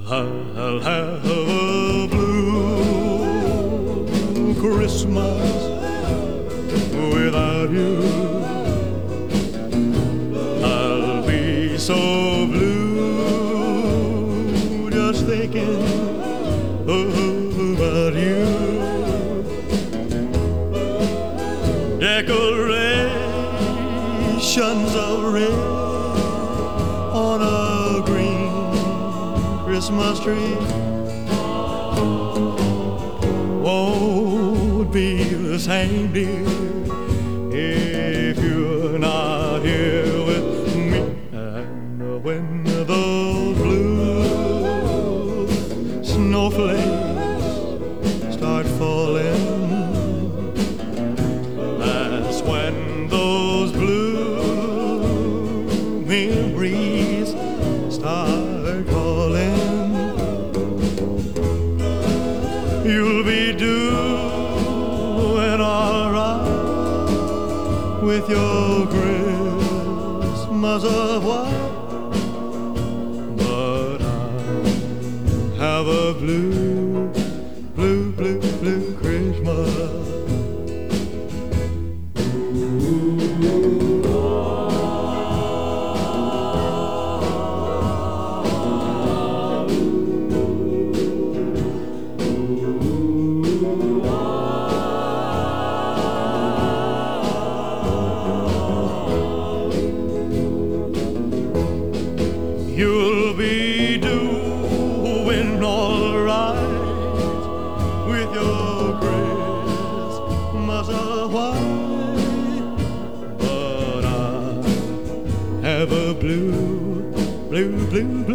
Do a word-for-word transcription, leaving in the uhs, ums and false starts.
I'll have a blue Christmas without you. I'll be so blue just thinking about you. Decorations of red on a green Christmas tree won't be the same, dear, if you're not here with me. And when those blue snowflakes start falling, that's when those blue memories start calling. You'll be doing all right with your Christmas of white, but I have a blue, blue, blue, blue Christmas. You'll be doing all right with your Christmas of white, but I have a blue, blue, blue, blue